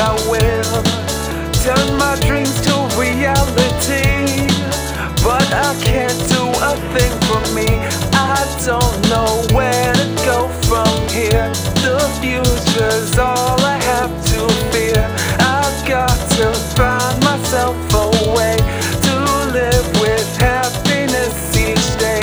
I will turn my dreams to reality, but I can't do a thing for me. I don't know where to go from here. The future's all I have to fear. I've got to find myself a way to live with happiness each day.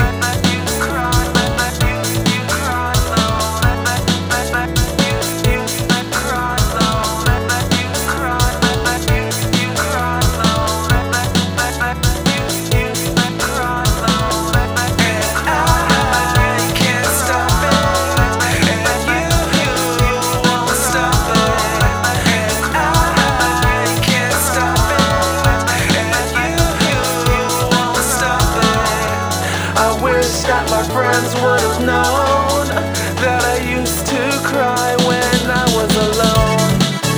That my friends would have known that I used to cry when I was alone.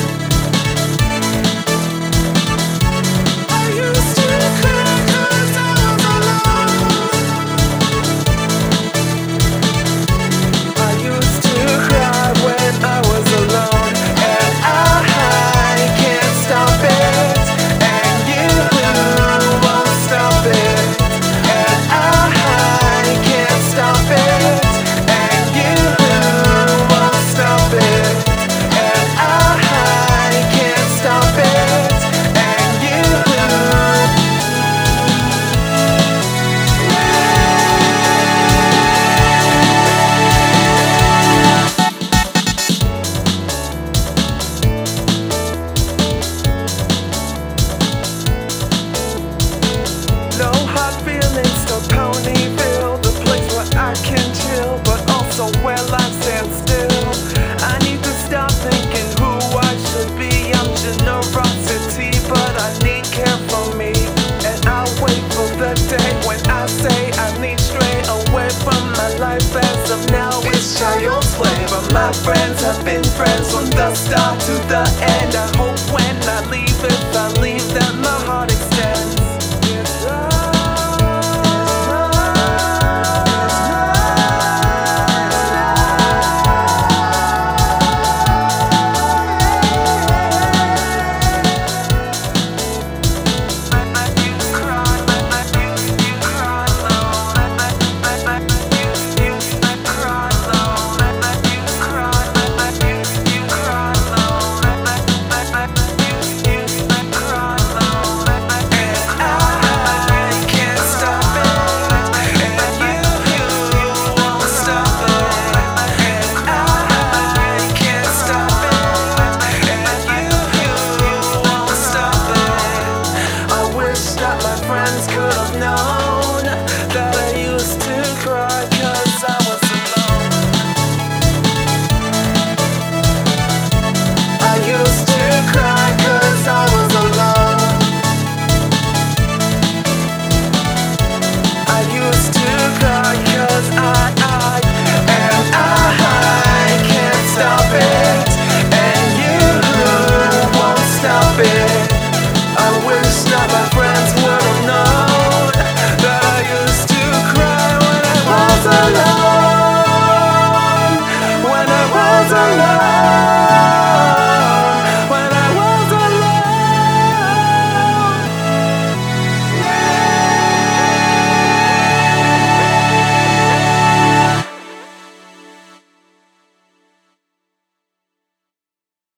I used to cry 'cause I was alone. I used to cry when I was alone, and I can't stop it, and you won't stop it, and I can't stop it, and you won't stop it, and I can't stop it, and you no hard feelings to Ponyville, the place where I can chill, but also where life stands still. I need to stop thinking who I should be. I'm generosity, but I need care for me. And I'll wait for the day when I say I need stray away from my life. As of now, it's child's play, but my friends have been friends from the start to the end. I hope